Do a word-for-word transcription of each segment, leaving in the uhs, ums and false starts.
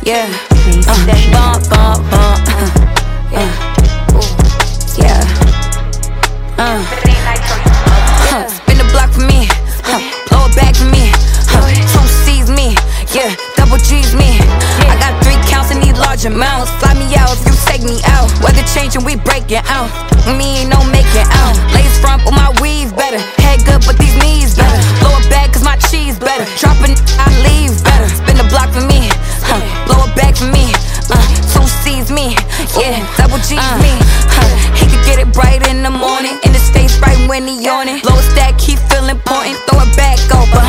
yeah. Uh, that bump, bump, bump. Yeah, yeah. Uh, huh. Spin the block for me, huh. Blow it back for me, huh. Two C's me, yeah. Double G's me. I got three counts and need large amounts. Fly me out if you take me out. Weather changing, we breaking out. Me ain't no making out. Lace front, but my weave better. Head good, but these knees better. Blow it back, cause my cheese better. Dropping, I leave better. Spin the block for me, huh. Blow it back for me, uh. Two C's me, yeah. Double G's uh. me, huh. He could get it bright in the morning. In the States right when he on it. Blow a stack, he feel important. Throw it back over.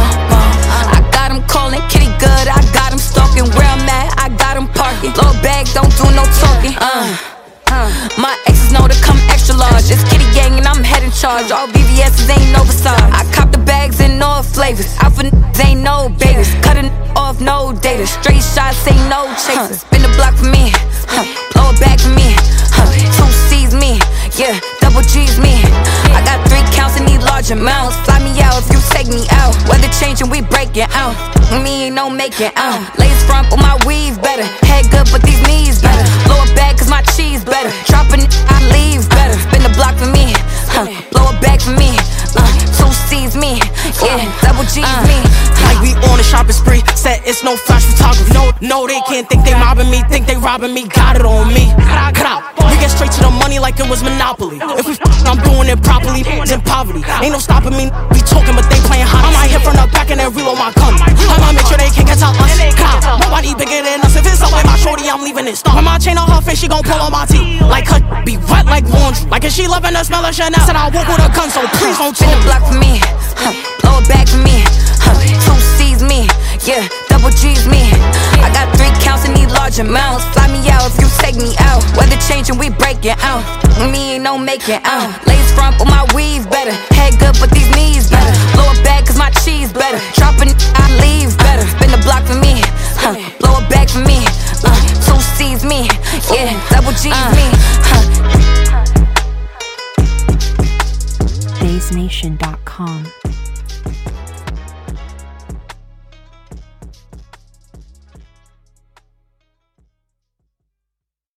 I got him calling, kitty good. I got him stalking. Where I'm at, I got him parking. Blow it back, don't do no talking. Uh. Uh, my exes know to come extra large. It's kitty gang and I'm head in charge. All B V S's ain't no Versace. I cop the bags in all flavors. Out for n***s ain't no babies. Cutting off no data. Straight shots ain't no chasers. Spin the block for me, huh. Blow it back for me, huh. Two C's me, yeah. Double G's me. I got three counts and need large amounts. Fly me out if you take me out. Weather changing, we breaking out. Me ain't no making out. Lace front, but my weave better. Head good, but these knees better. Blow it back, cause my cheese better. Dropping, I leave better. Spin the block for me, huh. Blow it back for me, uh. Two C's me, yeah. Double G's uh. me, huh. Like we on a shopping spree. Said it's no flash photography. No, no, they can't think they mobbing me. Think they robbing me. Got it on me. Cut out. We get straight to the money like it was Monopoly. If we f***, I'm doing it properly. In poverty, ain't no stopping me. We talking, but they playing hot. I might hit from the back and then reload my gun. I might make sure they can't get out us. Cut. Nobody bigger than us. If it's up like my shorty, I'm leaving it. Stop. When my chain on her face, she gon' pull on my teeth. Like her be wet like laundry. Like if she loving the smell of Chanel. Said I walk with a gun, so please don't spin the block for me, huh. Blow it back for me, huh. Two C's me, yeah. Double G's me. I got three counts and need large amounts. Fly me out if you take me out. Weather changing, we breaking out. Me ain't no making out. Lace front, but my weave better. Head good, but these knees better. Blow it back, cause my cheese better. Dropping, I leave better. Spin the block for me, huh. Blow it back for me, uh. Two C's me, yeah. Double G's me, huh. Bass Nation dot com